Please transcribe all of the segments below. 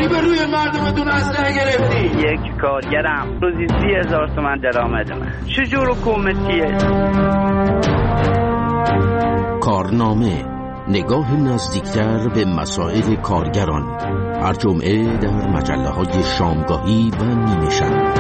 داری به روی مردمتون اسلحه گرفتی؟ یک کارگرم روزی 30,000 تومان درآمدمه. چجور حکومتیه؟ کارنامه، نگاه نزدیکتر به مسائل کارگران، هر جمعه در مجله‌های شامگاهی و نیمه شب.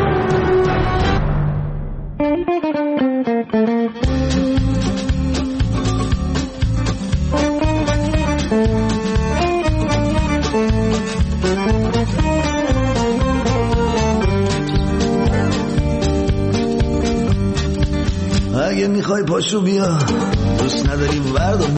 اگه میخوای پاشو بیا، دوست نداریم ورد